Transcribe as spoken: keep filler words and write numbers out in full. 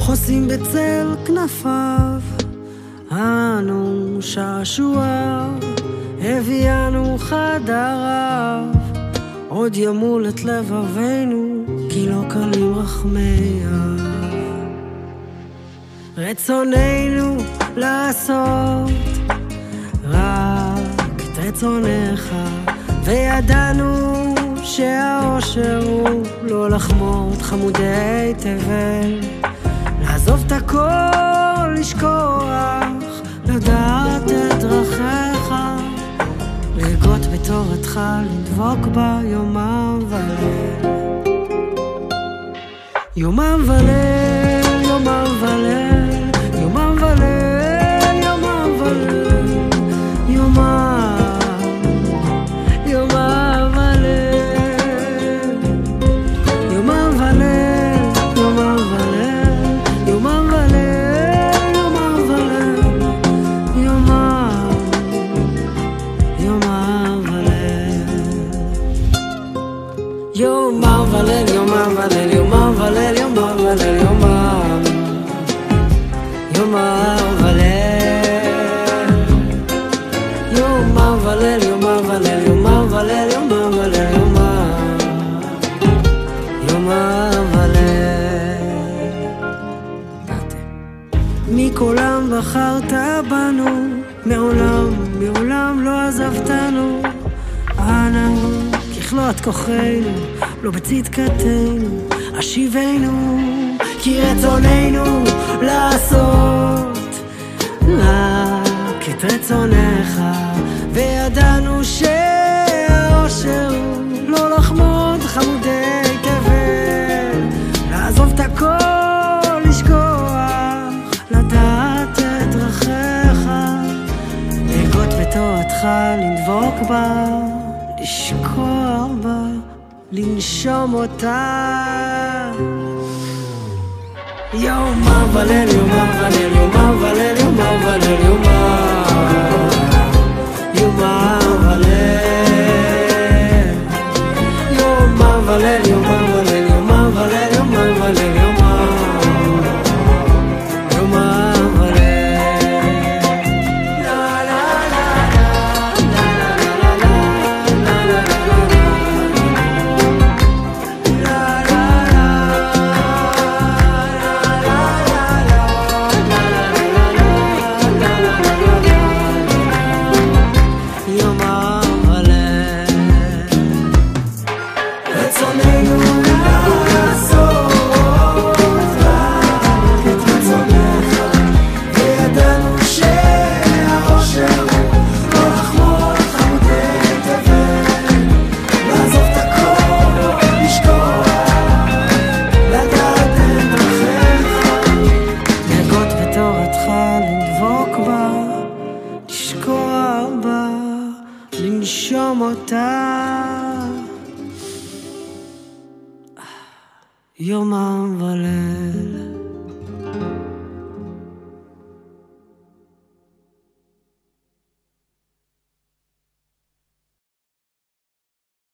חוסים בצל כנפיו, אנו שעשועיו, הביאנו חדריו, עוד ימול את לבבינו, כי לא קלים רחמיו. רצוננו לעשות רק את רצונך, וידענו שהאושר הוא לא לחמוד חמודי תבל, לעזוב את הכל, לשכוח, לדעת את דרכיך, להגות בתורתך, לדבוק בה יומם וליל. יומם וליל, יומם וליל, יומם וליל, יומם וליל, יומם, יומם וליל, יומם וליל, יומם וליל, יומם וליל, יומם וליל, יומם, יומם וליל, יומם וליל, יומם וליל, יומם וליל, יומם וליל, יומם, יומם וליל, יומם וליל, יומם וליל, יומם וליל, יומם וליל, יומם, יומם וליל. מכולם בחרת בנו, מעולם, מעולם לא עזבתנו, אנו ככלות כוחנו, לא בצדקתנו, אשיבנו, כי רצוננו לעשות רק את רצונך, וידענו שהאושר הוא לא לחמוד חמודי תבל, לעזוב את הכל, לשכוח, לדעת את דרכיך, להגות בתורתך, לדבוק בה, לשקוע בה, לנשום אותה. יומם וליל, יומם וליל, יומם וליל, יומם וליל, יומם, יומם וליל, יומם וליל, יומם וליל, יומם וליל, יומם וליל, יומם, יומם וליל. לה לה לה לה לה לה לה לה לנשום אותה. יומם וליל.